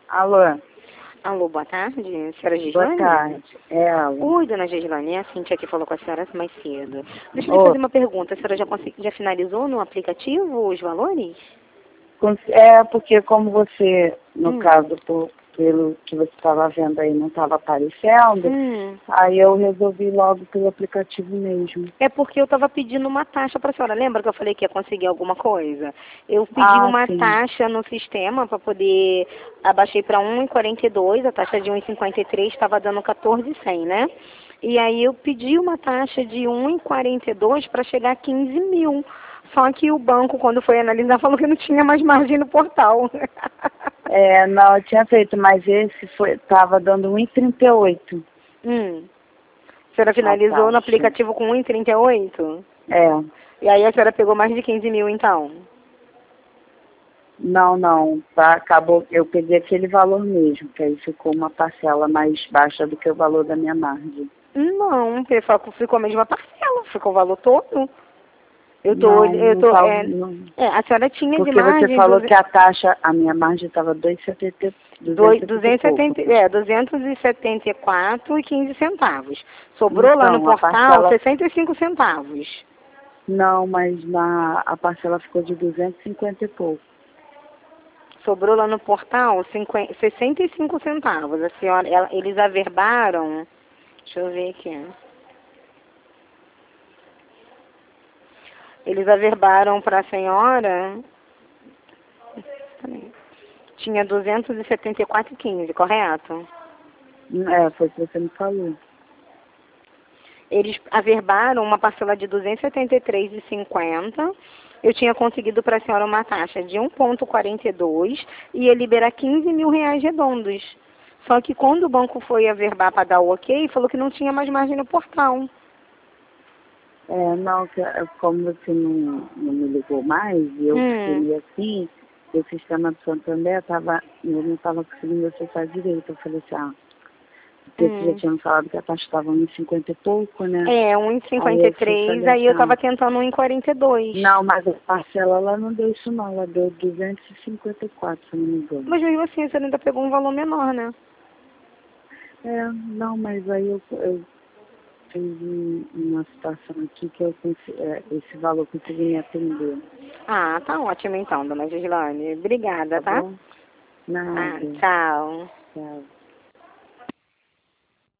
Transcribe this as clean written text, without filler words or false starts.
Alô? Alô, boa tarde, senhora Boa Gislane? tarde. É ela. Oi, dona Gislane, é a Cintia que falou com a senhora mais cedo. Deixa eu lhe Ô, fazer uma pergunta, a senhora já finalizou no aplicativo os valores? É porque como você, no Hum. caso, pelo que você estava vendo aí, não estava aparecendo, Hum. aí eu resolvi logo pelo aplicativo mesmo. É porque eu estava pedindo uma taxa para a senhora. Lembra que eu falei que ia conseguir alguma coisa? Eu pedi Ah, uma sim. taxa no sistema para poder... Abaixei para 1,42, a taxa de 1,53 estava dando 14,100, né? E aí eu pedi uma taxa de 1,42 para chegar a 15 mil. Só que o banco, quando foi analisar, falou que não tinha mais margem no portal. Não, eu tinha feito, mas esse estava dando 1,38 A senhora a finalizou no taxa. aplicativo com 1,38? É. E aí a senhora pegou mais de 15 mil, então? Não, tá, acabou, eu peguei aquele valor mesmo, que aí ficou uma parcela mais baixa do que o valor da minha margem. Não, ficou a mesma parcela, ficou o valor todo. Não tava, não. A senhora tinha de Porque você margem falou que a taxa, a minha margem estava 270 e pouco. 274,15 centavos. Sobrou lá no Então, a portal parcela, 65 centavos. não, mas a parcela ficou de 250 e pouco. Sobrou lá no portal 65 centavos. A senhora, eles averbaram, deixa eu ver aqui. Eles averbaram para a senhora, tinha 274,15, correto? Foi o que você me falou. Eles averbaram uma parcela de 273,50. Eu tinha conseguido para a senhora uma taxa de 1,42 e ia liberar 15 mil reais redondos. Só que quando o banco foi averbar para dar o ok, falou que não tinha mais margem no portal. Não, como você não me ligou mais, e eu fiquei assim, o sistema do Santander eu não estava conseguindo acessar direito. Eu falei assim, porque você já tinha me falado que a taxa estava em 50 e pouco, né? 1,53, aí eu estava tentando 1,42. Não, mas a parcela ela não deu isso não, ela deu 254, se eu não me engano. Mas mesmo assim, você ainda pegou um valor menor, né? Não, mas aí eu fiz uma situação aqui que esse valor consegui me atender. Ah, tá ótimo então, dona Gislane. Obrigada, Tá tá? bom? Nada. Tchau. Tchau.